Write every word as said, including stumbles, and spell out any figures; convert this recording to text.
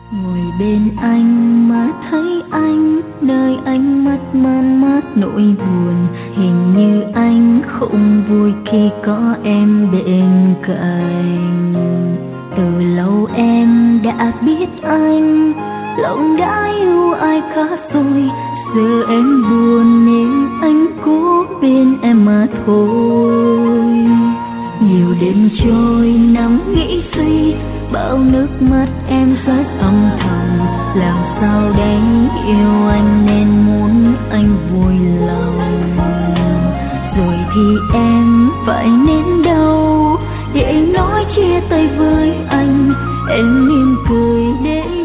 Ngồi bên anh mà thấy anh, nơi ánh mắt man mát nỗi buồn. Hình như anh không vui khi có em bên cạnh. Từ lâu em đã biết anh, lòng đã yêu ai khác rồi. Giờ em buồn nên anh cố bên em mà thôi. Nhiều đêm trôi nằm nghĩ suy, bao nước mắt em rớt âm thầm. Làm sao để yêu anh nên muốn anh vui lòng. Rồi thì em phải nên đâu để nói chia tay với anh. Em mỉm cười để